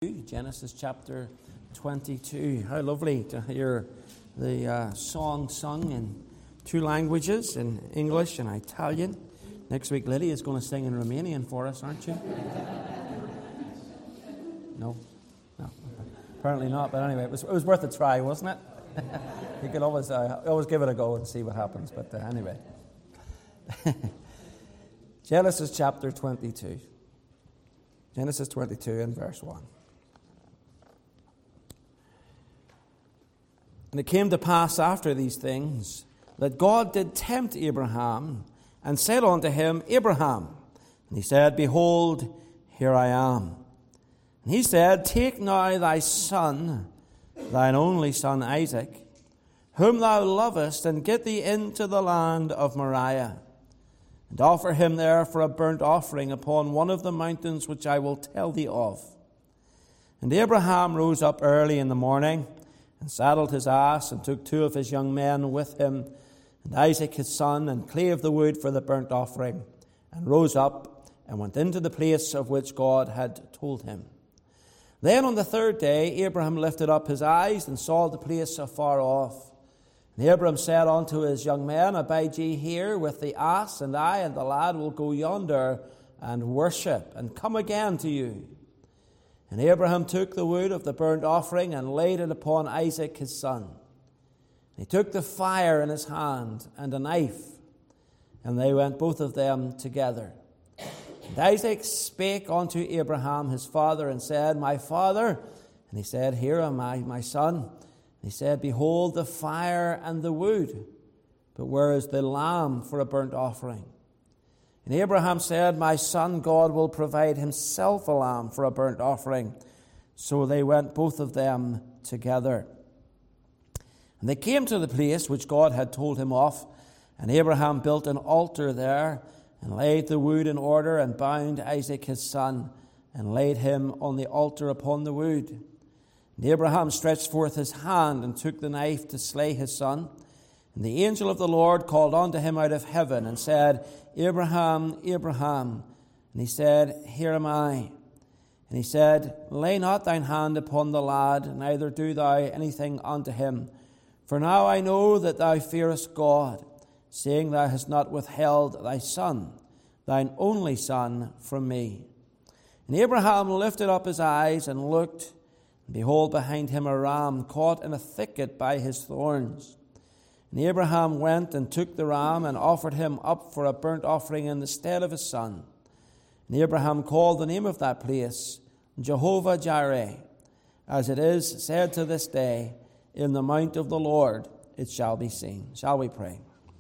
Genesis chapter 22. How lovely to hear the song sung in two languages, in English and Italian. Next week, Lydia is going to sing in Romanian for us, aren't you? No? No. Apparently not, but anyway, it was worth a try, wasn't it? You can always give it a go and see what happens, but anyway. Genesis chapter 22. Genesis 22 and verse 1. And it came to pass after these things that God did tempt Abraham and said unto him, Abraham. And he said, Behold, here I am. And he said, Take now thy son, thine only son Isaac, whom thou lovest, and get thee into the land of Moriah, and offer him there for a burnt offering upon one of the mountains which I will tell thee of. And Abraham rose up early in the morning, and saddled his ass, and took two of his young men with him, and Isaac his son, and clave the wood for the burnt offering, and rose up, and went into the place of which God had told him. Then on the third day Abraham lifted up his eyes, and saw the place afar off. And Abraham said unto his young men, Abide ye here with the ass, and I and the lad will go yonder, and worship, and come again to you. And Abraham took the wood of the burnt offering, and laid it upon Isaac his son. He took the fire in his hand, and a knife, and they went both of them together. And Isaac spake unto Abraham his father, and said, My father. And he said, Here am I, my son. And he said, Behold the fire and the wood, but where is the lamb for a burnt offering? And Abraham said, My son, God will provide himself a lamb for a burnt offering. So they went both of them together. And they came to the place which God had told him of. And Abraham built an altar there, and laid the wood in order, and bound Isaac his son, and laid him on the altar upon the wood. And Abraham stretched forth his hand, and took the knife to slay his son. And the angel of the Lord called unto him out of heaven, and said, Abraham, Abraham. And he said, Here am I. And he said, Lay not thine hand upon the lad, neither do thou anything unto him. For now I know that thou fearest God, seeing thou hast not withheld thy son, thine only son, from me. And Abraham lifted up his eyes and looked, and behold, behind him a ram caught in a thicket by his thorns. And Abraham went and took the ram, and offered him up for a burnt offering in the stead of his son. And Abraham called the name of that place Jehovah Jireh, as it is said to this day, In the mount of the Lord it shall be seen. Shall we pray?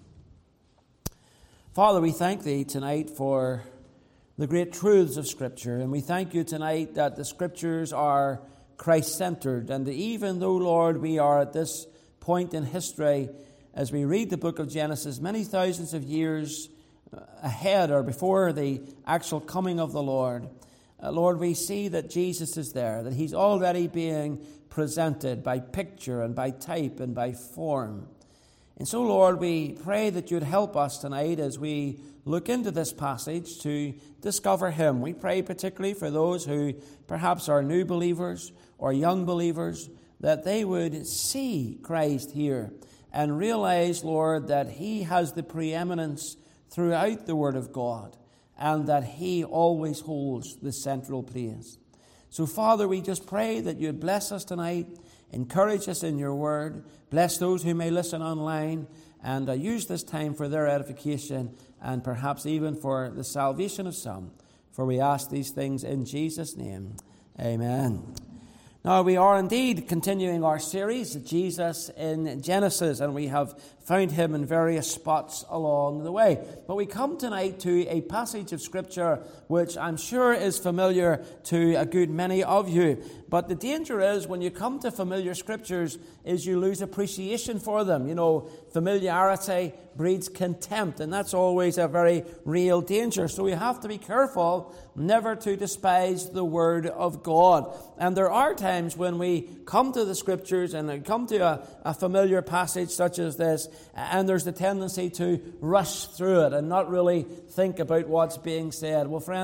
Father, we thank thee tonight for the great truths of Scripture, and we thank you tonight that the Scriptures are Christ-centered, and even though, Lord, we are at this point in history as we read the book of Genesis many thousands of years ahead or before the actual coming of the Lord, Lord, we see that Jesus is there, that he's already being presented by picture and by type and by form. And so, Lord, we pray that you'd help us tonight as we look into this passage to discover him. We pray particularly for those who perhaps are new believers or young believers, that they would see Christ here and realize, Lord, that he has the preeminence throughout the Word of God, and that he always holds the central place. So, Father, we just pray that you'd bless us tonight, encourage us in your word, bless those who may listen online, and use this time for their edification and perhaps even for the salvation of some. For we ask these things in Jesus' name. Amen. Now, we are indeed continuing our series, Jesus in Genesis, and we have found him in various spots along the way. But we come tonight to a passage of Scripture which I'm sure is familiar to a good many of you. But the danger is when you come to familiar Scriptures is you lose appreciation for them. You know, familiarity breeds contempt, and that's always a very real danger. So we have to be careful never to despise the Word of God. And there are times when we come to the Scriptures and come to a familiar passage such as this, and there's the tendency to rush through it and not really think about what's being said. Well, friends,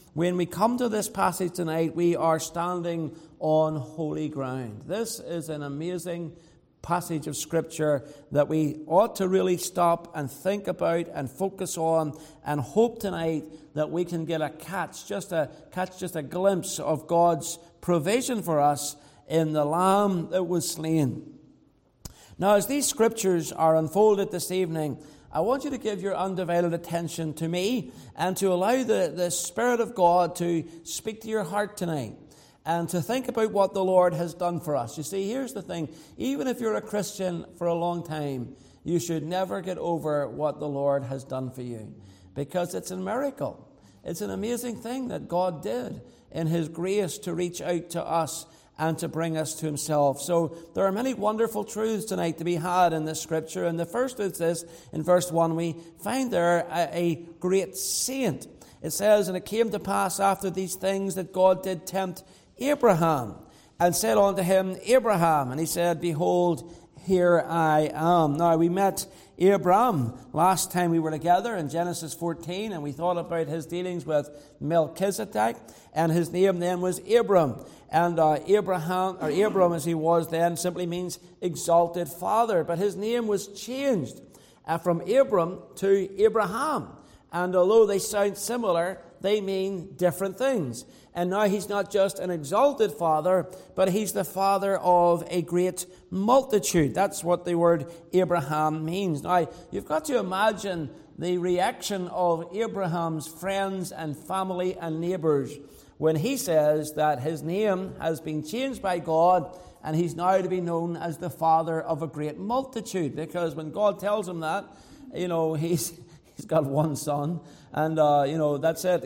when we come to this passage tonight, we are standing on holy ground. This is an amazing passage of Scripture that we ought to really stop and think about and focus on, and hope tonight that we can get just a glimpse of God's provision for us in the Lamb that was slain. Now, as these Scriptures are unfolded this evening, I want you to give your undivided attention to me and to allow the Spirit of God to speak to your heart tonight and to think about what the Lord has done for us. You see, here's the thing. Even if you're a Christian for a long time, you should never get over what the Lord has done for you, because it's a miracle. It's an amazing thing that God did in His grace to reach out to us and to bring us to Himself. So there are many wonderful truths tonight to be had in this Scripture. And the first is this: in verse 1, we find there a great saint. It says, "And it came to pass after these things that God did tempt Abraham, and said unto him, Abraham. And he said, Behold, here I am." Now, we met Abraham last time we were together in Genesis 14, and we thought about his dealings with Melchizedek, and his name then was Abram. And Abraham, or Abram as he was then, simply means exalted father. But his name was changed from Abram to Abraham. And although they sound similar, they mean different things. And now he's not just an exalted father, but he's the father of a great multitude. That's what the word Abraham means. Now, you've got to imagine the reaction of Abraham's friends and family and neighbors when he says that his name has been changed by God and he's now to be known as the father of a great multitude. Because when God tells him that, he's got one son, and that's it.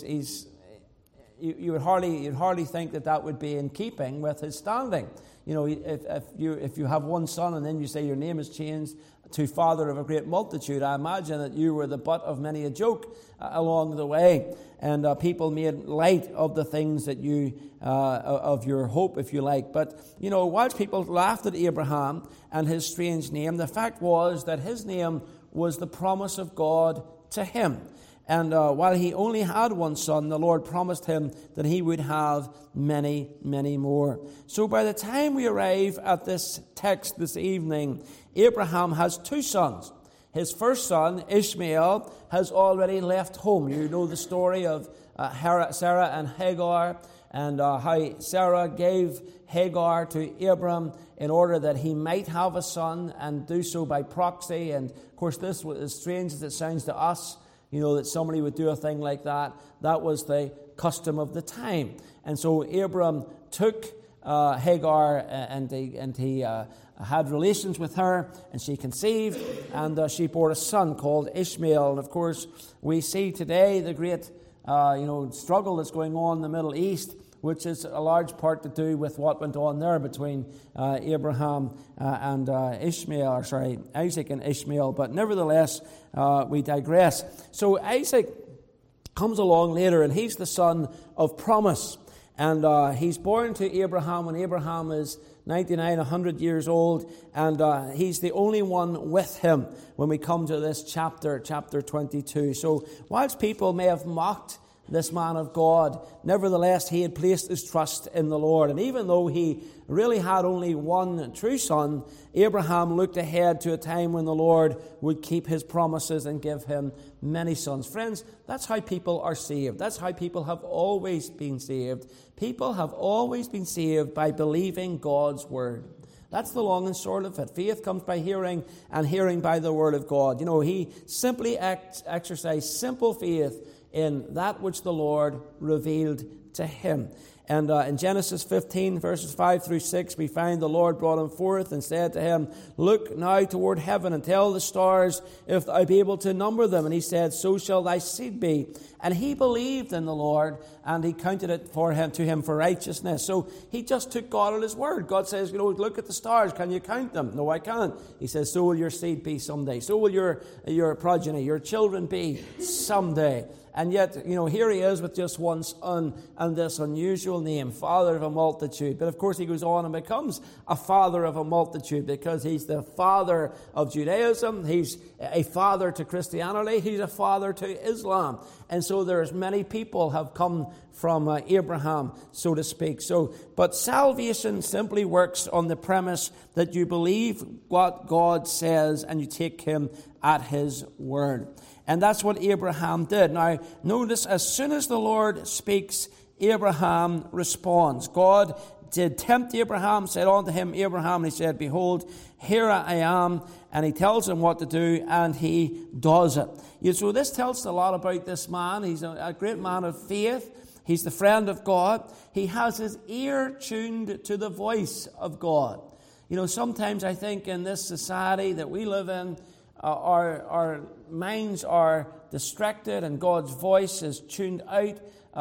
You'd hardly think that would be in keeping with his standing. If you have one son and then you say your name is changed to father of a great multitude, I imagine that you were the butt of many a joke along the way, and people made light of the things that of your hope, if you like. But whilst people laughed at Abraham and his strange name, the fact was that his name was the promise of God to him. And while he only had one son, the Lord promised him that he would have many, many more. So by the time we arrive at this text this evening, Abraham has two sons. His first son, Ishmael, has already left home. You know the story of Sarah and Hagar, and how Sarah gave Hagar to Abram in order that he might have a son and do so by proxy. And of course, this was as strange as it sounds to us, that somebody would do a thing like that. That was the custom of the time. And so Abram took Hagar and he had relations with her, and she conceived, and she bore a son called Ishmael. And of course, we see today the great struggle that's going on in the Middle East, which is a large part to do with what went on there between Abraham and Isaac and Ishmael. But nevertheless, we digress. So Isaac comes along later, and he's the son of promise. And he's born to Abraham when Abraham is 99, 100 years old, and he's the only one with him when we come to this chapter 22. So whilst people may have mocked this man of God, nevertheless, he had placed his trust in the Lord. And even though he really had only one true son, Abraham looked ahead to a time when the Lord would keep his promises and give him many sons. Friends, that's how people are saved. That's how people have always been saved. People have always been saved by believing God's word. That's the long and short of it. Faith comes by hearing, and hearing by the word of God. He simply exercised simple faith in that which the Lord revealed to him. And in Genesis 15, verses 5 through 6, we find the Lord brought him forth and said to him, Look now toward heaven and tell the stars if thou be able to number them. And he said, So shall thy seed be. And he believed in the Lord, and he counted it to him for righteousness. So he just took God at his word. God says, look at the stars. Can you count them? No, I can't. He says, so will your seed be someday. So will your progeny, your children be someday. And yet, here he is with just one son and this unusual name, father of a multitude. But of course he goes on and becomes a father of a multitude because he's the father of Judaism. He's a father to Christianity. He's a father to Islam. And so there's many people have come from Abraham, so to speak. But salvation simply works on the premise that you believe what God says and you take him at his word. And that's what Abraham did. Now, notice, as soon as the Lord speaks, Abraham responds. God did tempt Abraham, said unto him, Abraham, and he said, behold, here I am. And he tells him what to do, and he does it. So this tells us a lot about this man. He's a great man of faith. He's the friend of God. He has his ear tuned to the voice of God. Sometimes I think in this society that we live in, our minds are distracted and God's voice is tuned out.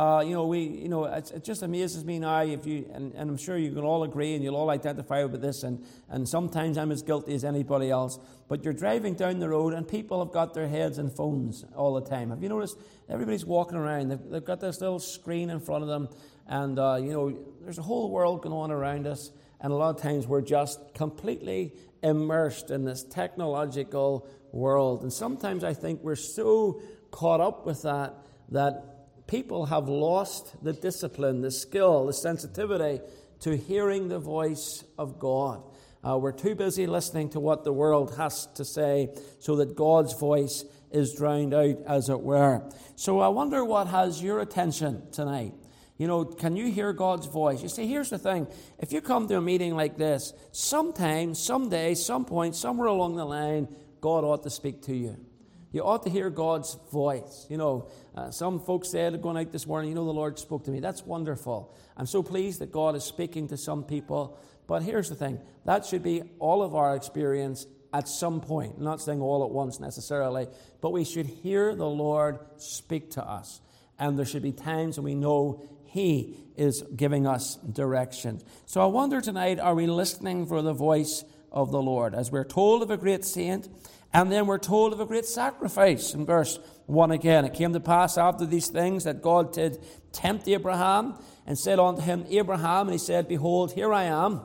It just amazes me now, and I'm sure you can all agree and you'll all identify with this, and sometimes I'm as guilty as anybody else, but you're driving down the road and people have got their heads in phones all the time. Have you noticed? Everybody's walking around, they've got this little screen in front of them, and there's a whole world going on around us, and a lot of times we're just completely immersed in this technological world. And sometimes I think we're so caught up with that people have lost the discipline, the skill, the sensitivity to hearing the voice of God. We're too busy listening to what the world has to say so that God's voice is drowned out, as it were. So I wonder what has your attention tonight. Can you hear God's voice? You see, here's the thing. If you come to a meeting like this, sometime, someday, some point, somewhere along the line, God ought to speak to you. You ought to hear God's voice. Some folks said going out this morning, the Lord spoke to me. That's wonderful. I'm so pleased that God is speaking to some people. But here's the thing. That should be all of our experience at some point. I'm not saying all at once necessarily, but we should hear the Lord speak to us. And there should be times when we know He is giving us direction. So I wonder tonight, are we listening for the voice of the Lord? As we're told of a great saint, and then we're told of a great sacrifice in verse 1 again. It came to pass after these things that God did tempt Abraham, and said unto him, Abraham, and he said, behold, here I am.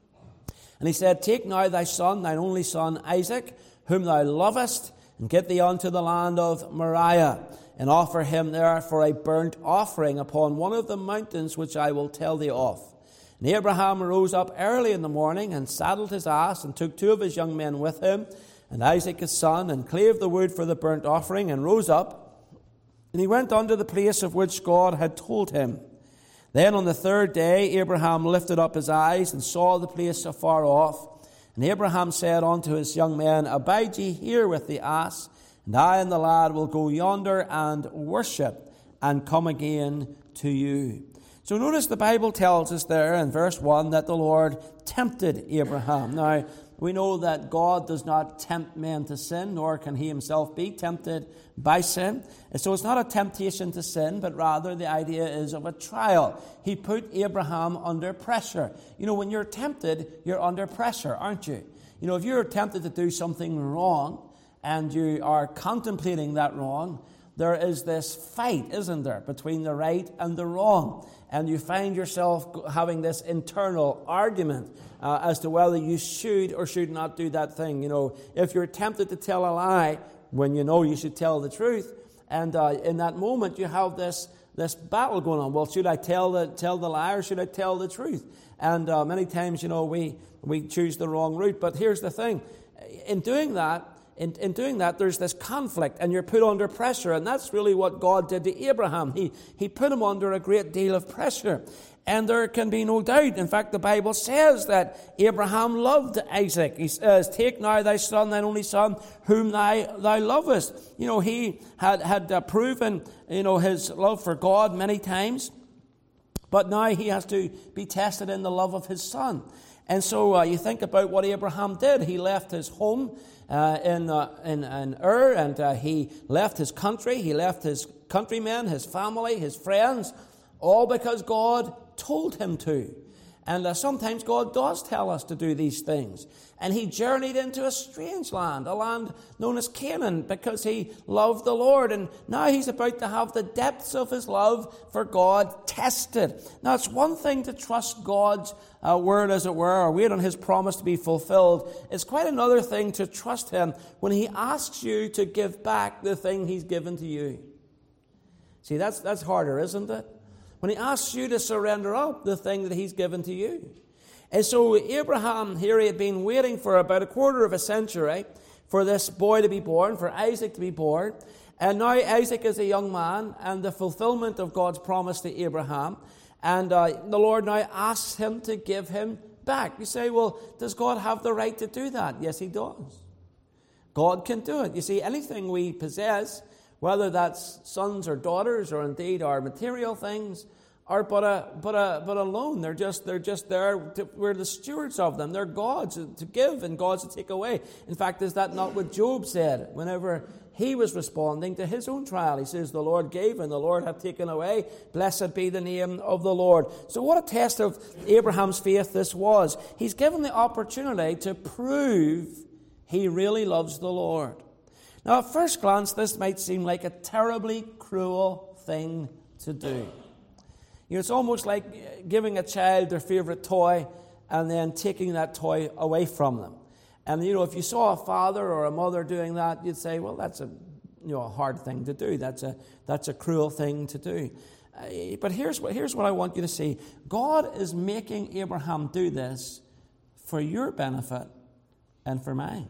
And he said, take now thy son, thine only son Isaac, whom thou lovest, and get thee unto the land of Moriah, and offer him there for a burnt offering upon one of the mountains which I will tell thee of. And Abraham arose up early in the morning, and saddled his ass, and took 2 of his young men with him, and Isaac his son, and clave the wood for the burnt offering, and rose up. And he went unto the place of which God had told him. Then on the 3rd day Abraham lifted up his eyes, and saw the place afar off. And Abraham said unto his young men, abide ye here with the ass, and I and the lad will go yonder and worship, and come again to you. So notice the Bible tells us there in verse 1 that the Lord tempted Abraham. Now, we know that God does not tempt men to sin, nor can he himself be tempted by sin. And so it's not a temptation to sin, but rather the idea is of a trial. He put Abraham under pressure. When you're tempted, you're under pressure, aren't you? If you're tempted to do something wrong, and you are contemplating that wrong, there is this fight, isn't there, between the right and the wrong. And you find yourself having this internal argument as to whether you should or should not do that thing. If you're tempted to tell a lie when you know you should tell the truth, and in that moment you have this battle going on. Well, should I tell the lie or should I tell the truth? And many times, we choose the wrong route. But here's the thing. In doing that, there's this conflict, and you're put under pressure, and that's really what God did to Abraham. He put him under a great deal of pressure, and there can be no doubt. In fact, the Bible says that Abraham loved Isaac. He says, take now thy son, thine only son, whom thou lovest. He had proven, his love for God many times, but now he has to be tested in the love of his son. And so you think about what Abraham did. He left his home in Ur, and he left his country. He left his countrymen, his family, his friends, all because God told him to. And sometimes God does tell us to do these things. And he journeyed into a strange land, a land known as Canaan, because he loved the Lord. And now he's about to have the depths of his love for God tested. Now, it's one thing to trust God's word, as it were, or wait on his promise to be fulfilled. It's quite another thing to trust him when he asks you to give back the thing he's given to you. See, that's harder, isn't it? When he asks you to surrender up the thing that he's given to you. And so Abraham here, he had been waiting for about a quarter of a century for this boy to be born, for Isaac to be born. And now Isaac is a young man, and the fulfillment of God's promise to Abraham. And the Lord now asks him to give him back. You say, well, does God have the right to do that? Yes, he does. God can do it. You see, anything we possess, whether that's sons or daughters, or indeed our material things, are but a loan. They're just there. We're the stewards of them. They're God's to give and God's to take away. In fact, is that not what Job said whenever he was responding to his own trial? He says, "The Lord gave and the Lord hath taken away. Blessed be the name of the Lord." So what a test of Abraham's faith this was. He's given the opportunity to prove he really loves the Lord. Now, at first glance, this might seem like a terribly cruel thing to do. You know, it's almost like giving a child their favorite toy and then taking that toy away from them. And, you know, if you saw a father or a mother doing that, you'd say, well, that's a hard thing to do. That's a cruel thing to do. But here's what I want you to see. God is making Abraham do this for your benefit and for mine.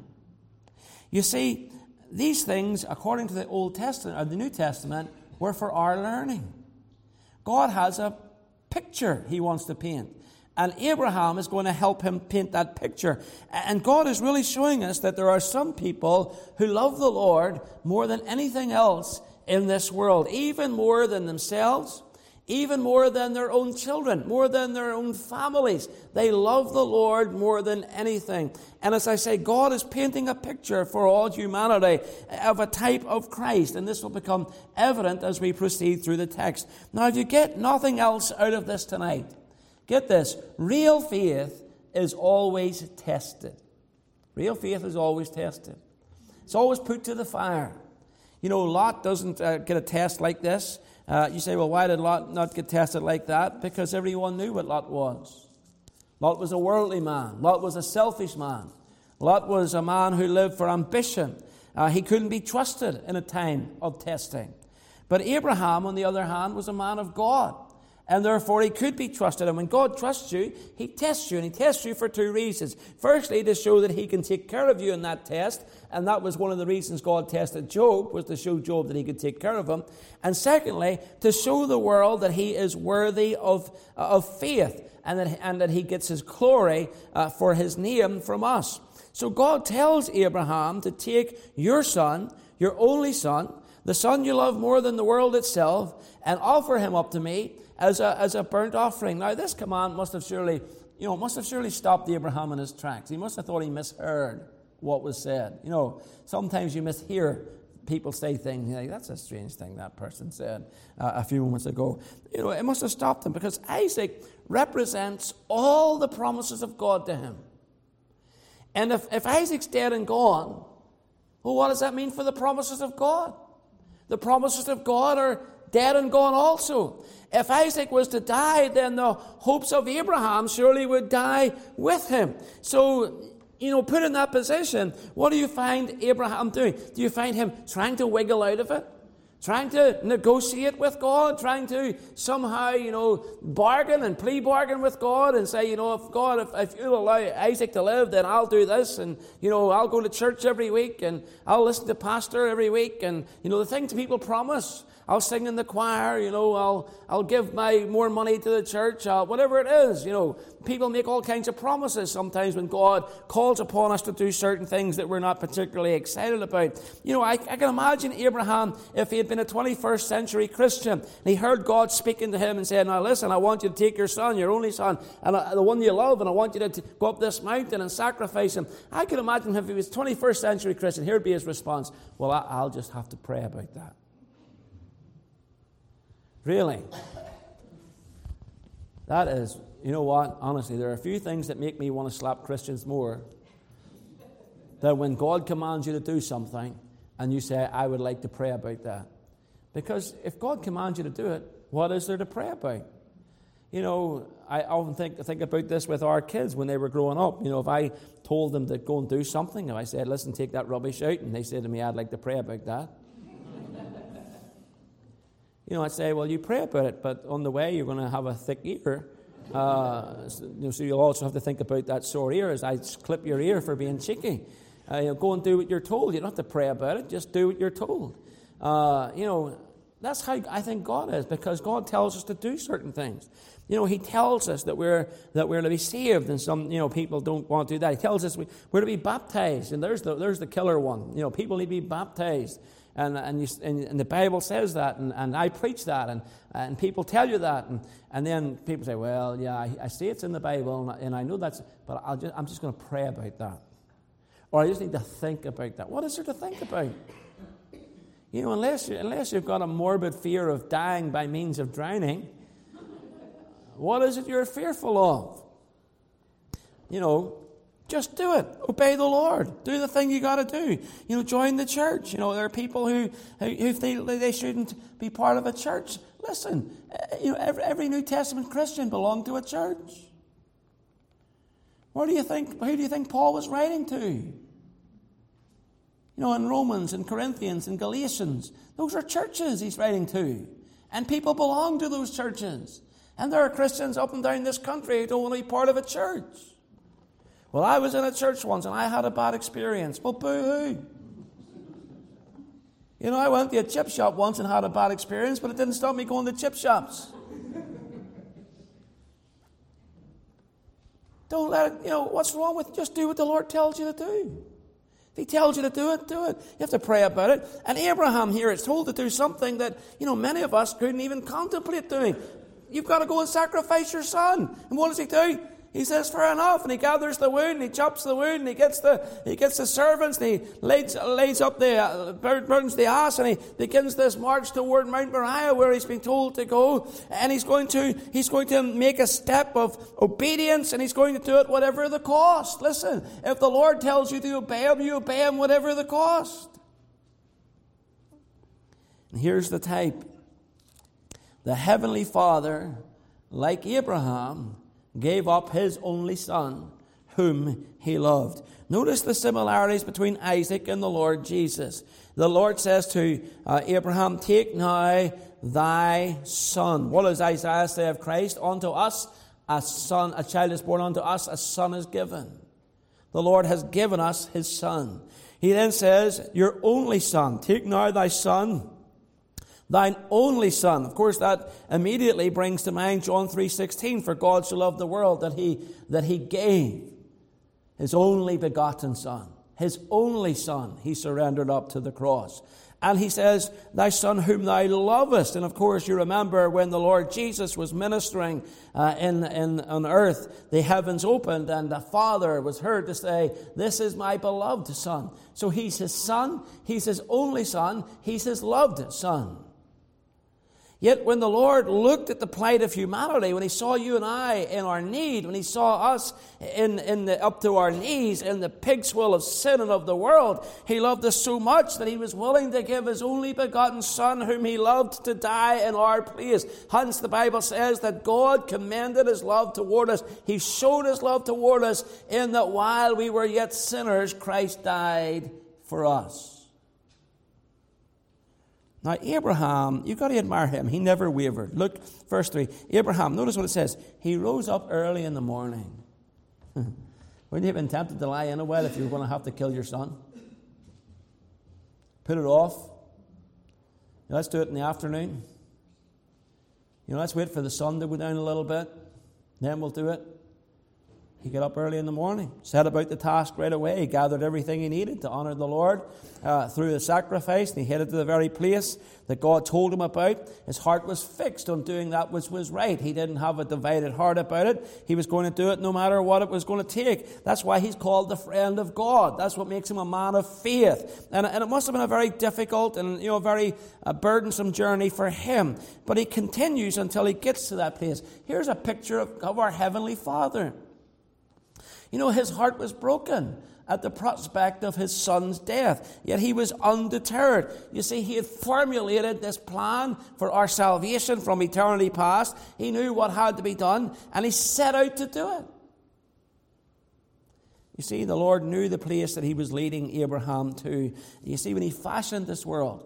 You see, these things, according to the Old Testament or the New Testament, were for our learning. God has a picture he wants to paint, and Abraham is going to help him paint that picture. And God is really showing us that there are some people who love the Lord more than anything else in this world, even more than themselves, even more than their own children, more than their own families. They love the Lord more than anything. And as I say, God is painting a picture for all humanity of a type of Christ. And this will become evident as we proceed through the text. Now, if you get nothing else out of this tonight, get this. Real faith is always tested. Real faith is always tested. It's always put to the fire. You know, Lot doesn't get a test like this. You say, well, why did Lot not get tested like that? Because everyone knew what Lot was. Lot was a worldly man. Lot was a selfish man. Lot was a man who lived for ambition. He couldn't be trusted in a time of testing. But Abraham, on the other hand, was a man of God. And therefore, he could be trusted. And when God trusts you, he tests you. And he tests you for two reasons. Firstly, to show that he can take care of you in that test. And that was one of the reasons God tested Job, was to show Job that he could take care of him. And secondly, to show the world that he is worthy of faith. And that he gets his glory for his name from us. So God tells Abraham to take your son, your only son, the son you love more than the world itself, and offer him up to me as a burnt offering. Now, this command must have surely stopped Abraham in his tracks. He must have thought he misheard what was said. You know, sometimes you mishear people say things, like, that's a strange thing that person said a few moments ago. You know, it must have stopped him, because Isaac represents all the promises of God to him. And if Isaac's dead and gone, well, what does that mean for the promises of God? The promises of God are dead and gone also. If Isaac was to die, then the hopes of Abraham surely would die with him. So, you know, put in that position, what do you find Abraham doing? Do you find him trying to wiggle out of it? Trying to negotiate with God? Trying to somehow, you know, bargain and plea bargain with God and say, you know, if you'll allow Isaac to live, then I'll do this. And, you know, I'll go to church every week and I'll listen to pastor every week. And, you know, the things people promise. I'll sing in the choir, you know, I'll give more money to the church, whatever it is, you know. People make all kinds of promises sometimes when God calls upon us to do certain things that we're not particularly excited about. You know, I can imagine Abraham, if he had been a 21st century Christian, and he heard God speaking to him and saying, now listen, I want you to take your son, your only son, and the one you love, and I want you to go up this mountain and sacrifice him. I can imagine if he was 21st century Christian, here'd be his response, well, I'll just have to pray about that. Really? That is, you know what, honestly, there are a few things that make me want to slap Christians more. That when God commands you to do something, and you say, I would like to pray about that. Because if God commands you to do it, what is there to pray about? You know, I often think about this with our kids when they were growing up. You know, if I told them to go and do something, if I said, listen, take that rubbish out, and they said to me, I'd like to pray about that. You know, I'd say, well, you pray about it, but on the way you're going to have a thick ear. So you'll also have to think about that sore ear as I clip your ear for being cheeky. Go and do what you're told. You don't have to pray about it. Just do what you're told. You know, that's how I think God is, because God tells us to do certain things. You know, He tells us that we're to be saved, and some people don't want to do that. He tells us we're to be baptized, and there's the killer one. You know, people need to be baptized, and the Bible says that, and I preach that, and people tell you that, and then people say, well, yeah, I see it's in the Bible, and I know that's, but I'm just going to pray about that, or I just need to think about that. What is there to think about? You know, unless you've got a morbid fear of dying by means of drowning, what is it you're fearful of? You know, just do it. Obey the Lord. Do the thing you got to do. You know, join the church. You know, there are people who feel they shouldn't be part of a church. Listen, you know, every New Testament Christian belonged to a church. Who do you think Paul was writing to? You know, in Romans and Corinthians and Galatians, those are churches he's writing to. And people belong to those churches. And there are Christians up and down this country who don't want to be part of a church. Well, I was in a church once and I had a bad experience. Well, boo-hoo. You know, I went to a chip shop once and had a bad experience, but it didn't stop me going to chip shops. Don't let it, you know, what's wrong with just do what the Lord tells you to do. If He tells you to do it, do it. You have to pray about it. And Abraham here is told to do something that, you know, many of us couldn't even contemplate doing. You've got to go and sacrifice your son. And what does he do? He says, fair enough. And he gathers the wood, and he chops the wood, and he gets the servants, and he lays up burns the ass, and he begins this march toward Mount Moriah, where he's been told to go. And he's going to make a step of obedience, and he's going to do it whatever the cost. Listen, if the Lord tells you to obey Him, you obey Him whatever the cost. And here's the type. The Heavenly Father, like Abraham, gave up His only Son, whom He loved. Notice the similarities between Isaac and the Lord Jesus. The Lord says to Abraham, take now thy son. What does Isaiah say of Christ? Unto us a son, a child is born unto us, a son is given. The Lord has given us His Son. He then says, your only son, take now thy son, thine only Son. Of course, that immediately brings to mind John 3:16. For God so loved the world that he gave His only begotten Son. His only Son He surrendered up to the cross. And He says, thy Son whom thou lovest. And of course, you remember when the Lord Jesus was ministering on earth, the heavens opened and the Father was heard to say, this is my beloved Son. So He's His Son, He's His only Son, He's His loved Son. Yet when the Lord looked at the plight of humanity, when He saw you and I in our need, when He saw us up to our knees in the pig swill of sin and of the world, He loved us so much that He was willing to give His only begotten Son, whom He loved, to die in our place. Hence the Bible says that God commended His love toward us. He showed His love toward us in that while we were yet sinners, Christ died for us. Now, Abraham, you've got to admire him. He never wavered. Look, verse 3. Abraham, notice what it says. He rose up early in the morning. Wouldn't you have been tempted to lie in a well if you were going to have to kill your son? Put it off. You know, let's do it in the afternoon. You know, let's wait for the sun to go down a little bit. Then we'll do it. He got up early in the morning, set about the task right away. He gathered everything he needed to honor the Lord through the sacrifice, and he headed to the very place that God told him about. His heart was fixed on doing that which was right. He didn't have a divided heart about it. He was going to do it no matter what it was going to take. That's why he's called the friend of God. That's what makes him a man of faith. And it must have been a very difficult and very burdensome journey for him. But he continues until he gets to that place. Here's a picture of our Heavenly Father. His heart was broken at the prospect of his son's death, yet he was undeterred. You see, he had formulated this plan for our salvation from eternity past. He knew what had to be done, and he set out to do it. You see, the Lord knew the place that he was leading Abraham to. You see, when he fashioned this world,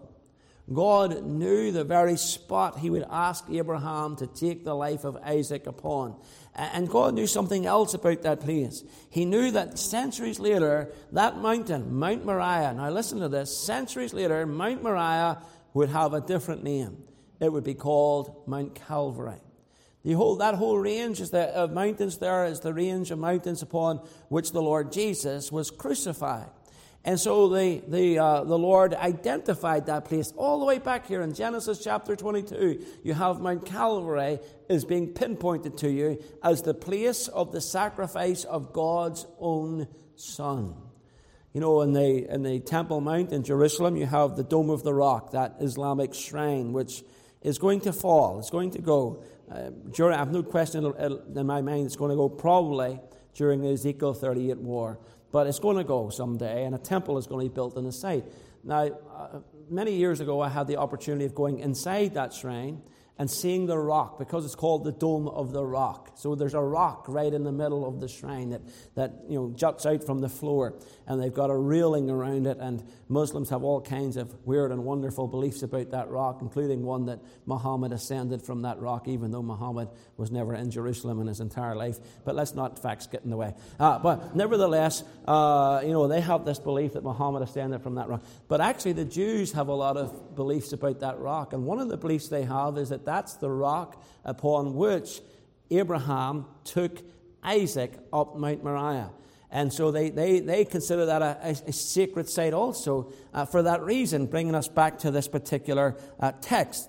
God knew the very spot he would ask Abraham to take the life of Isaac upon. And God knew something else about that place. He knew that centuries later, that mountain, Mount Moriah, now listen to this, centuries later, Mount Moriah would have a different name. It would be called Mount Calvary. That whole range of mountains there is the range of mountains upon which the Lord Jesus was crucified. And so the Lord identified that place all the way back here in Genesis chapter 22. You have Mount Calvary is being pinpointed to you as the place of the sacrifice of God's own Son. In the Temple Mount in Jerusalem, you have the Dome of the Rock, that Islamic shrine, which is going to fall. It's going to go. I have no question in my mind it's going to go probably during the Ezekiel 38 war. But it's going to go someday, and a temple is going to be built on the site. Now, many years ago, I had the opportunity of going inside that shrine and seeing the rock, because it's called the Dome of the Rock. So there's a rock right in the middle of the shrine that juts out from the floor, and they've got a railing around it, and Muslims have all kinds of weird and wonderful beliefs about that rock, including one that Muhammad ascended from that rock, even though Muhammad was never in Jerusalem in his entire life. But let's not facts get in the way. But nevertheless, they have this belief that Muhammad ascended from that rock. But actually, the Jews have a lot of beliefs about that rock, and one of the beliefs they have is that that's the rock upon which Abraham took Isaac up Mount Moriah. And so they consider that a sacred site also for that reason, bringing us back to this particular text.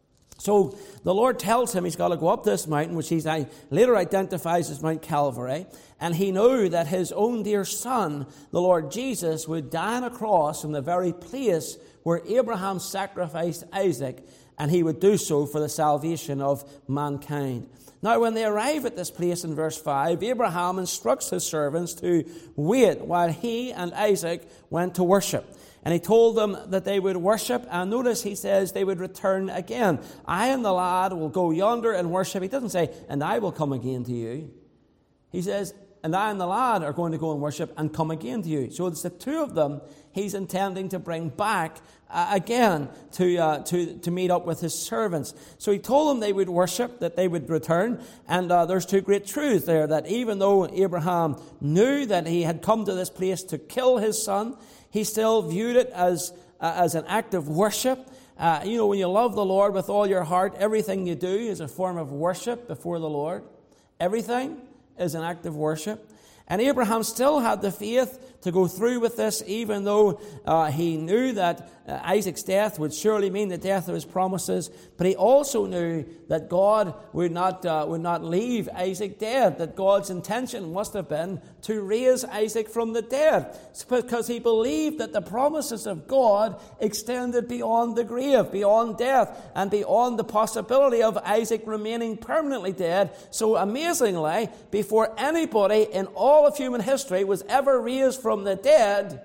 So the Lord tells him he's got to go up this mountain, which he later identifies as Mount Calvary, and he knew that his own dear son, the Lord Jesus, would die on a cross in the very place where Abraham sacrificed Isaac, and he would do so for the salvation of mankind. Now, when they arrive at this place in verse 5, Abraham instructs his servants to wait while he and Isaac went to worship. And he told them that they would worship, and notice he says they would return again. I and the lad will go yonder and worship. He doesn't say, and I will come again to you. He says, and I and the lad are going to go and worship and come again to you. So it's the two of them he's intending to bring back again to meet up with his servants. So he told them they would worship, that they would return. And there's two great truths there, that even though Abraham knew that he had come to this place to kill his son, he still viewed it as an act of worship. When you love the Lord with all your heart, everything you do is a form of worship before the Lord. Everything is an act of worship. And Abraham still had the faith to go through with this, even though he knew that Isaac's death would surely mean the death of his promises. But he also knew that God would not leave Isaac dead, that God's intention must have been to raise Isaac from the dead. It's because he believed that the promises of God extended beyond the grave, beyond death, and beyond the possibility of Isaac remaining permanently dead. So amazingly, before anybody in all of human history was ever raised from the dead,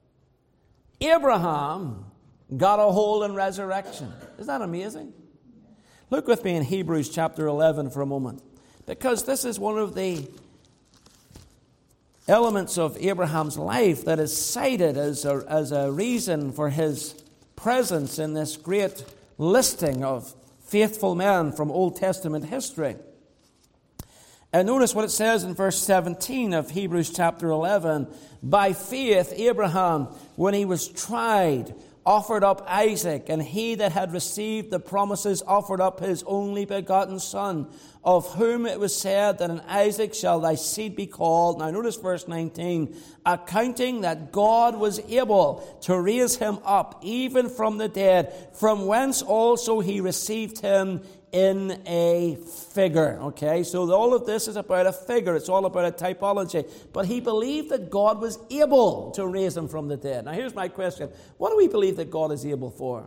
Abraham got a hold in resurrection. Isn't that amazing? Look with me in Hebrews chapter 11 for a moment, because this is one of the elements of Abraham's life that is cited as a reason for his presence in this great listing of faithful men from Old Testament history. And notice what it says in verse 17 of Hebrews chapter 11. By faith, Abraham, when he was tried, offered up Isaac, and he that had received the promises offered up his only begotten son, of whom it was said that in Isaac shall thy seed be called. Now notice verse 19. Accounting that God was able to raise him up even from the dead, from whence also he received him in a figure. Okay, so all of this is about a figure. It's all about a typology. But he believed that God was able to raise him from the dead. Now here's my question. What do we believe that God is able for?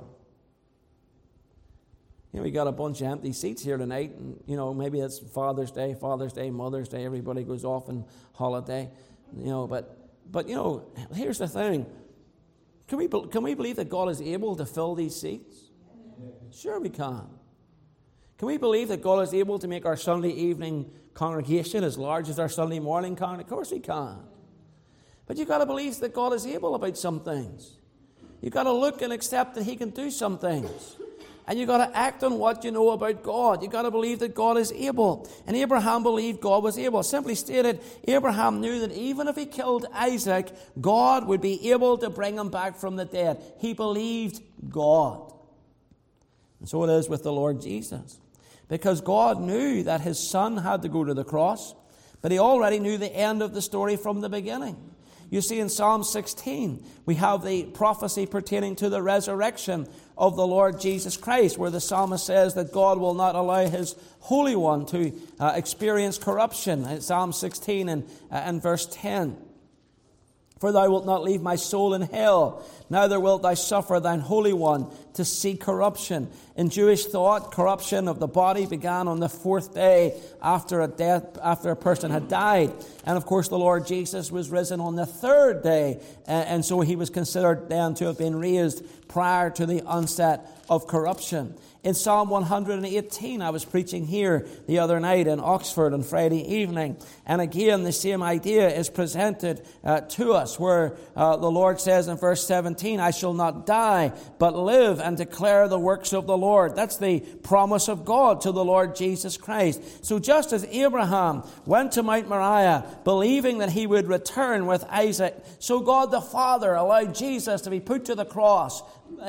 You know, we got a bunch of empty seats here tonight. And, you know, maybe it's Father's Day, Mother's Day. Everybody goes off on holiday. You know, but you know, here's the thing. Can we believe that God is able to fill these seats? Sure we can. Can we believe that God is able to make our Sunday evening congregation as large as our Sunday morning congregation? Of course we can. But you've got to believe that God is able about some things. You've got to look and accept that he can do some things. And you've got to act on what you know about God. You've got to believe that God is able. And Abraham believed God was able. Simply stated, Abraham knew that even if he killed Isaac, God would be able to bring him back from the dead. He believed God. And so it is with the Lord Jesus. Because God knew that his son had to go to the cross, but he already knew the end of the story from the beginning. You see, in Psalm 16, we have the prophecy pertaining to the resurrection of the Lord Jesus Christ, where the psalmist says that God will not allow his Holy One to experience corruption. In Psalm 16 and verse 10. For thou wilt not leave my soul in hell, neither wilt thou suffer thine Holy One to see corruption. In Jewish thought, corruption of the body began on the fourth day after a person had died. And of course, the Lord Jesus was risen on the third day, and so he was considered then to have been raised prior to the onset of corruption. In Psalm 118, I was preaching here the other night in Oxford on Friday evening. And again, the same idea is presented to us, where the Lord says in verse 17, I shall not die, but live and declare the works of the Lord. That's the promise of God to the Lord Jesus Christ. So just as Abraham went to Mount Moriah, believing that he would return with Isaac, so God the Father allowed Jesus to be put to the cross,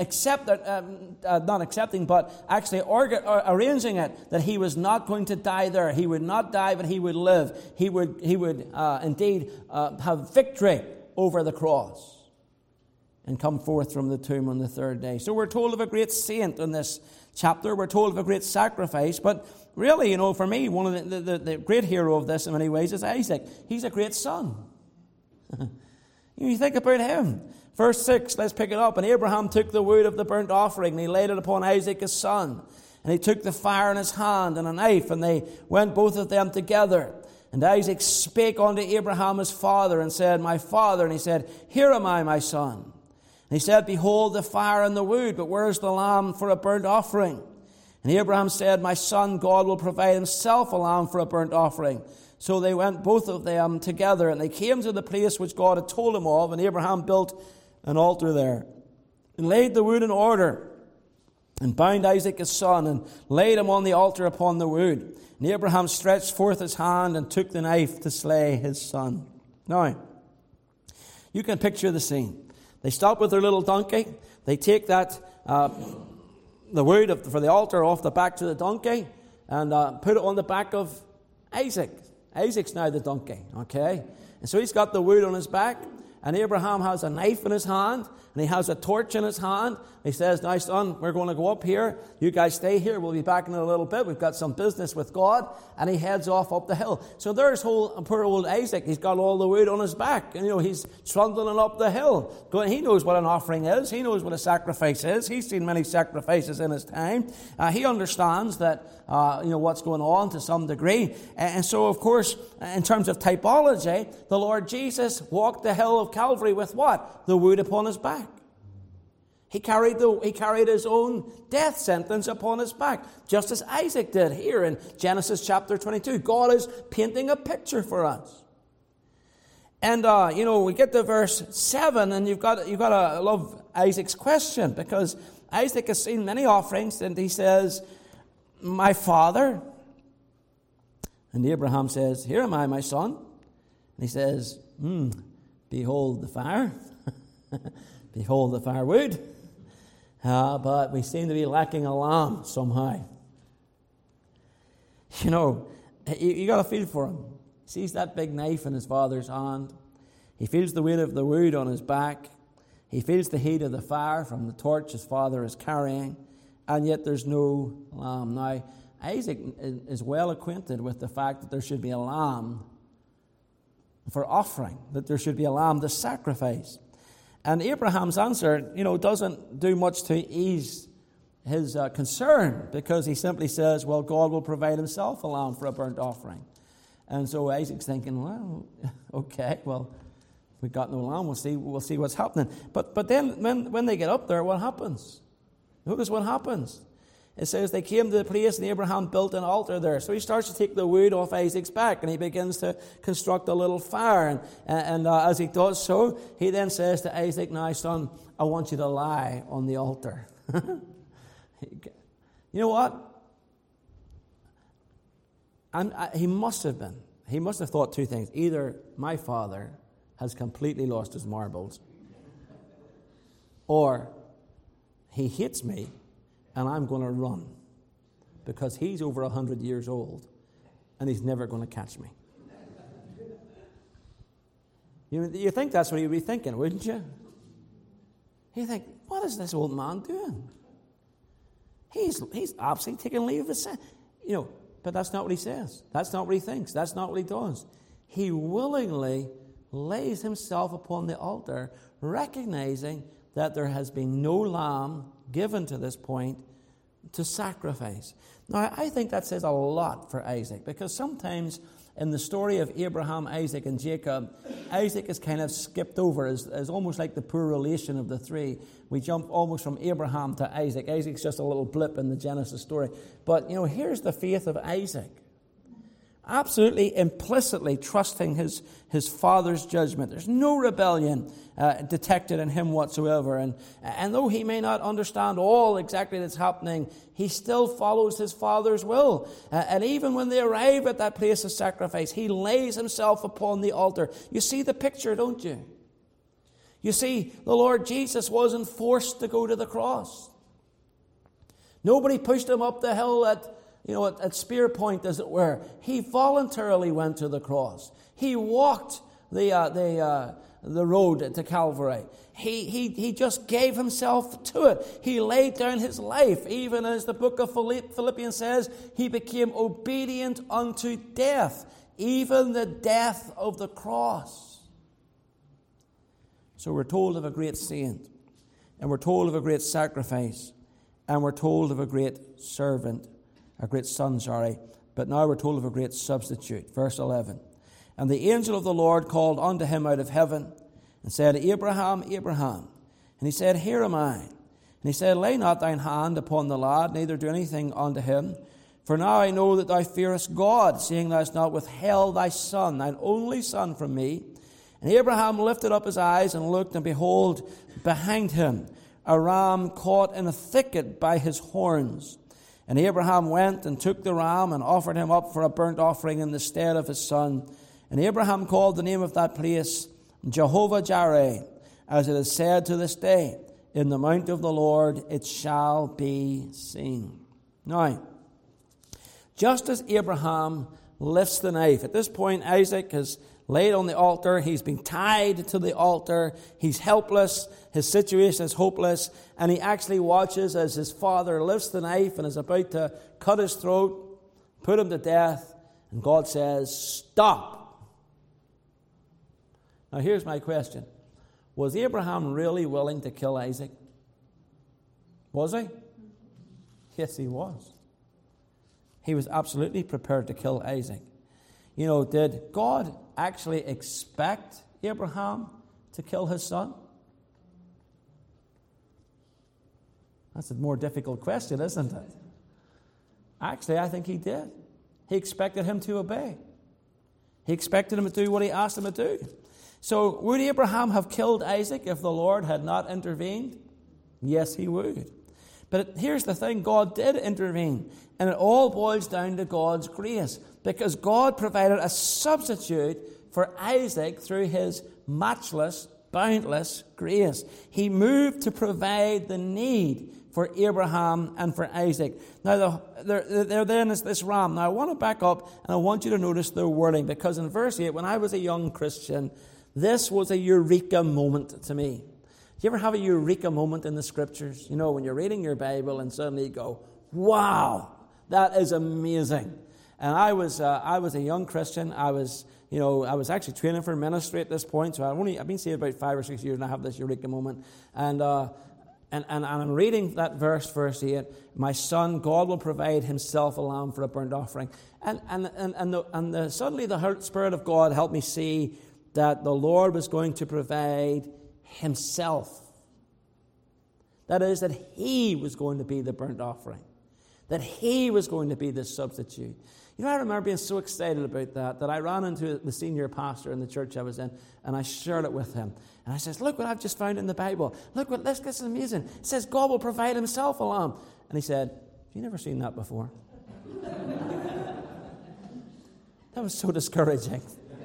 not accepting, but actually arranging it that he was not going to die there. He would not die, but he would live. He would indeed have victory over the cross and come forth from the tomb on the third day. So we're told of a great saint in this chapter. We're told of a great sacrifice. But really, you know, for me, one of the great hero of this in many ways is Isaac. He's a great son. You think about him. Verse 6, let's pick it up. And Abraham took the wood of the burnt offering, and he laid it upon Isaac his son. And he took the fire in his hand and a knife, and they went both of them together. And Isaac spake unto Abraham his father, and said, My father. And he said, Here am I, my son. And he said, Behold the fire and the wood, but where is the lamb for a burnt offering? And Abraham said, My son, God will provide himself a lamb for a burnt offering. So they went both of them together, and they came to the place which God had told him of, and Abraham built an altar there, and laid the wood in order, and bound Isaac his son, and laid him on the altar upon the wood. And Abraham stretched forth his hand, and took the knife to slay his son. Now, you can picture the scene. They stop with their little donkey. They take that the wood for the altar off the back to the donkey, and put it on the back of Isaac. Isaac's now the donkey, okay? And so he's got the wood on his back, and Abraham has a knife in his hand, and he has a torch in his hand. He says, Now, son, we're going to go up here. You guys stay here. We'll be back in a little bit. We've got some business with God. And he heads off up the hill. So there's poor old Isaac. He's got all the wood on his back. And, he's trundling up the hill. He knows what an offering is. He knows what a sacrifice is. He's seen many sacrifices in his time. He understands that, what's going on to some degree. And so, of course, in terms of typology, the Lord Jesus walked the hill of Calvary with what? The wood upon his back. He carried his own death sentence upon his back, just as Isaac did here in Genesis chapter 22. God is painting a picture for us. And, we get to verse 7, and you've got to love Isaac's question, because Isaac has seen many offerings, and he says, My father. And Abraham says, Here am I, my son. And he says, Behold the fire. Behold the firewood. but we seem to be lacking a lamb somehow. You know, you got to feel for him. He sees that big knife in his father's hand. He feels the weight of the wood on his back. He feels the heat of the fire from the torch his father is carrying. And yet there's no lamb. Now, Isaac is well acquainted with the fact that there should be a lamb for offering, that there should be a lamb to sacrifice. And Abraham's answer, doesn't do much to ease his concern, because he simply says, well, God will provide himself a lamb for a burnt offering. And so Isaac's thinking, well, okay, well, we've got no lamb, we'll see what's happening. But then when they get up there, what happens? Notice what happens. It says they came to the place and Abraham built an altar there. So he starts to take the wood off Isaac's back and he begins to construct a little fire. And as he does so, he then says to Isaac, now, son, I want you to lie on the altar. You know what? He must have thought two things. Either my father has completely lost his marbles, or he hates me and I'm going to run because he's over 100 years old and he's never going to catch me. You think that's what he'd be thinking, wouldn't you? You think, what is this old man doing? He's absolutely taking leave of his sin. But that's not what he says. That's not what he thinks. That's not what he does. He willingly lays himself upon the altar, recognizing that there has been no lamb given to this point to sacrifice. Now, I think that says a lot for Isaac, because sometimes in the story of Abraham, Isaac, and Jacob, Isaac is kind of skipped over as almost like the poor relation of the three. We jump almost from Abraham to Isaac. Isaac's just a little blip in the Genesis story. But, here's the faith of Isaac. Absolutely implicitly trusting his father's judgment. There's no rebellion detected in him whatsoever. And though he may not understand all exactly that's happening, he still follows his father's will. And even when they arrive at that place of sacrifice, he lays himself upon the altar. You see the picture, don't you? You see, the Lord Jesus wasn't forced to go to the cross. Nobody pushed him up the hill at spear point, as it were. He voluntarily went to the cross. He walked the road to Calvary. He just gave himself to it. He laid down his life. Even as the book of Philippians says, he became obedient unto death, even the death of the cross. So we're told of a great saint, and we're told of a great sacrifice, and we're told of a great servant. A great son, but now we're told of a great substitute. Verse 11. And the angel of the Lord called unto him out of heaven and said, Abraham, Abraham. And he said, Here am I. And he said, Lay not thine hand upon the lad, neither do anything unto him. For now I know that thou fearest God, seeing thou hast not withheld thy son, thine only son, from me. And Abraham lifted up his eyes and looked, and behold, behind him a ram caught in a thicket by his horns. And Abraham went and took the ram and offered him up for a burnt offering in the stead of his son. And Abraham called the name of that place Jehovah-Jireh, as it is said to this day, In the mount of the Lord it shall be seen. Now, just as Abraham lifts the knife, at this point Isaac has laid on the altar. He's been tied to the altar. He's helpless. His situation is hopeless. And he actually watches as his father lifts the knife and is about to cut his throat, put him to death. And God says, Stop. Now here's my question. Was Abraham really willing to kill Isaac? Was he? Yes, he was. He was absolutely prepared to kill Isaac. Did God actually expect Abraham to kill his son? That's a more difficult question, isn't it? Actually, I think he did. He expected him to obey. He expected him to do what he asked him to do. So, would Abraham have killed Isaac if the Lord had not intervened? Yes, he would. But here's the thing, God did intervene. And it all boils down to God's grace. Because God provided a substitute for Isaac through his matchless boundless grace. He moved to provide the need for Abraham and for Isaac. Now, there then is this ram. Now, I want to back up, and I want you to notice the wording, because in verse 8, when I was a young Christian, this was a eureka moment to me. Do you ever have a eureka moment in the Scriptures? You know, when you're reading your Bible and suddenly you go, wow, that is amazing. And I was a young Christian. I was actually training for ministry at this point. So I've been saved about 5 or 6 years, and I have this eureka moment. And I'm reading that verse 8. My son, God will provide himself a lamb for a burnt offering. And suddenly the Spirit of God helped me see that the Lord was going to provide himself. That is, that he was going to be the burnt offering. That he was going to be the substitute. You know, I remember being so excited about that I ran into the senior pastor in the church I was in, and I shared it with him. And I says, look what I've just found in the Bible. This is amazing. It says God will provide himself a lamb. And he said, have you never seen that before? That was so discouraging.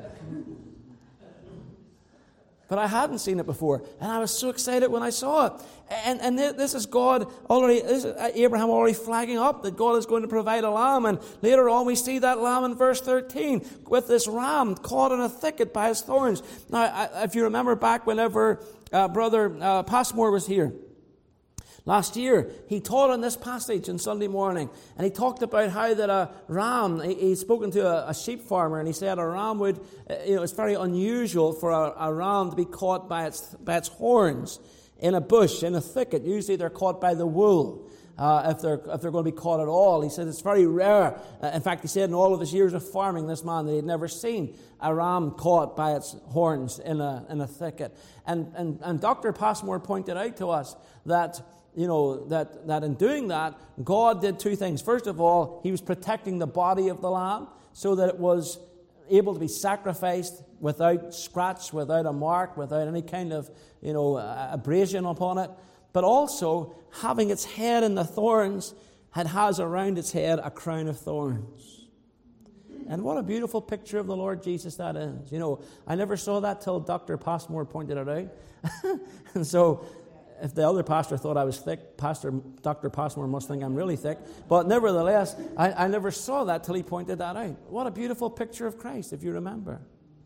But I hadn't seen it before, and I was so excited when I saw it. And this is God already, Abraham already flagging up that God is going to provide a lamb. And later on we see that lamb in verse 13 with this ram caught in a thicket by his thorns. Now, if you remember back whenever Brother Passmore was here, last year, he taught on this passage on Sunday morning, and he talked about how that a ram, he'd spoken to a sheep farmer, and he said a ram would, it's very unusual for a ram to be caught by its horns in a bush, in a thicket. Usually they're caught by the wool, if they're going to be caught at all. He said it's very rare. In fact, he said in all of his years of farming, this man, that he'd never seen a ram caught by its horns in a thicket. And Dr. Passmore pointed out to us that that in doing that, God did two things. First of all, he was protecting the body of the lamb so that it was able to be sacrificed without scratch, without a mark, without any kind of, abrasion upon it. But also, having its head in the thorns, has around its head a crown of thorns. And what a beautiful picture of the Lord Jesus that is. I never saw that till Dr. Passmore pointed it out. And so, if the other pastor thought I was thick, Dr. Passmore must think I'm really thick. But nevertheless, I never saw that till he pointed that out. What a beautiful picture of Christ, if you remember.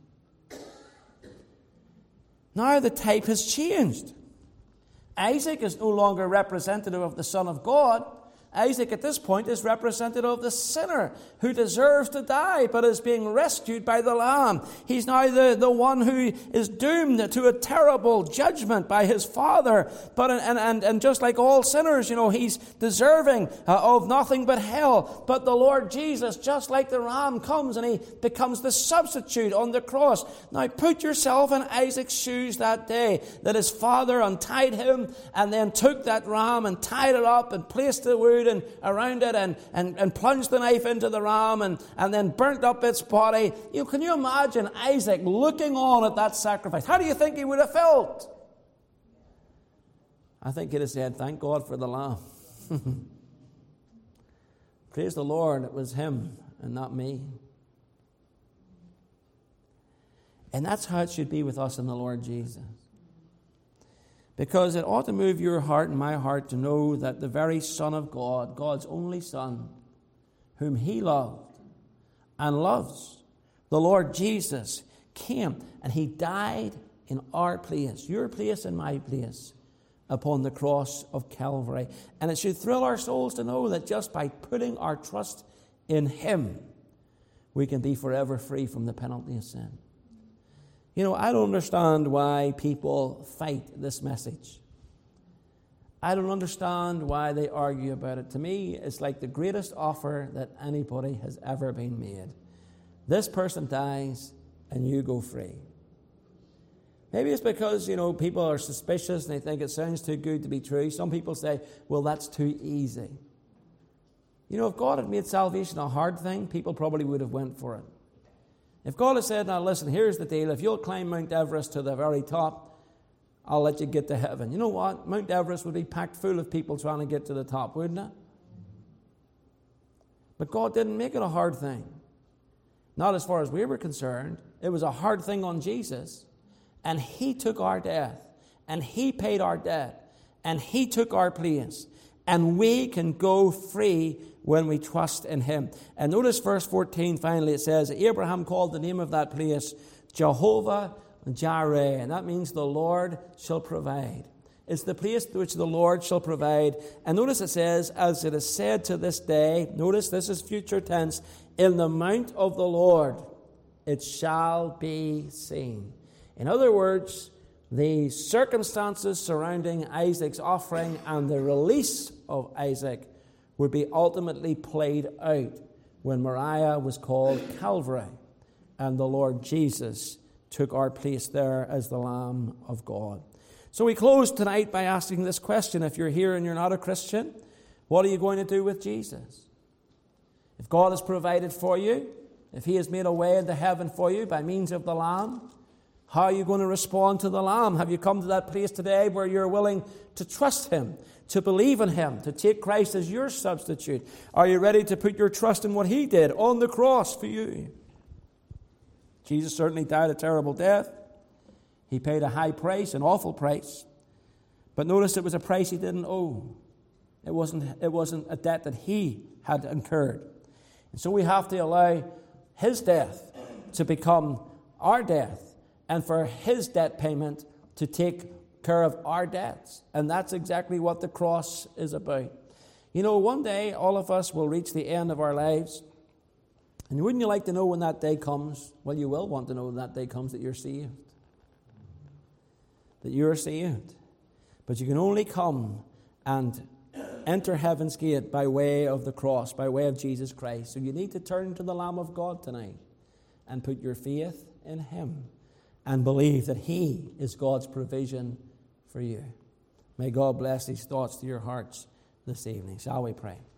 Now the type has changed. Isaac is no longer representative of the Son of God. Isaac at this point is representative of the sinner who deserves to die but is being rescued by the Lamb. He's now the one who is doomed to a terrible judgment by his father. But and just like all sinners, he's deserving of nothing but hell. But the Lord Jesus, just like the ram, comes and he becomes the substitute on the cross. Now put yourself in Isaac's shoes that day, that his father untied him and then took that ram and tied it up and placed the wood and around it and plunged the knife into the ram and then burnt up its body. Can you imagine Isaac looking on at that sacrifice? How do you think he would have felt? I think he'd have said, thank God for the lamb. Praise the Lord, it was him and not me. And that's how it should be with us in the Lord Jesus. Because it ought to move your heart and my heart to know that the very Son of God, God's only Son, whom he loved and loves, the Lord Jesus, came and he died in our place, your place and my place, upon the cross of Calvary. And it should thrill our souls to know that just by putting our trust in him, we can be forever free from the penalty of sin. I don't understand why people fight this message. I don't understand why they argue about it. To me, it's like the greatest offer that anybody has ever been made. This person dies and you go free. Maybe it's because, people are suspicious and they think it sounds too good to be true. Some people say, well, that's too easy. If God had made salvation a hard thing, people probably would have went for it. If God had said, now listen, here's the deal. If you'll climb Mount Everest to the very top, I'll let you get to heaven. You know what? Mount Everest would be packed full of people trying to get to the top, wouldn't it? But God didn't make it a hard thing. Not as far as we were concerned. It was a hard thing on Jesus. and He took our death, and He paid our debt, and He took our place, and we can go free when we trust in Him. And notice verse 14, finally, it says, Abraham called the name of that place Jehovah Jireh, and that means the Lord shall provide. It's the place which the Lord shall provide. And notice it says, as it is said to this day, notice this is future tense, in the mount of the Lord it shall be seen. In other words, the circumstances surrounding Isaac's offering and the release of Isaac would be ultimately played out when Moriah was called Calvary and the Lord Jesus took our place there as the Lamb of God. So we close tonight by asking this question. If you're here and you're not a Christian, what are you going to do with Jesus? If God has provided for you, if He has made a way into heaven for you by means of the Lamb, how are you going to respond to the Lamb? Have you come to that place today where you're willing to trust Him, to believe in Him, to take Christ as your substitute? Are you ready to put your trust in what He did on the cross for you? Jesus certainly died a terrible death. He paid a high price, an awful price. But notice it was a price He didn't owe. It wasn't a debt that He had incurred. And so we have to allow His death to become our death, and for His debt payment to take care of our debts. And that's exactly what the cross is about. You know, one day all of us will reach the end of our lives. And wouldn't you like to know when that day comes? Well, you will want to know when that day comes that you're saved. That you're saved. But you can only come and enter heaven's gate by way of the cross, by way of Jesus Christ. So you need to turn to the Lamb of God tonight and put your faith in Him and believe that He is God's provision for you. May God bless these thoughts to your hearts this evening. Shall we pray?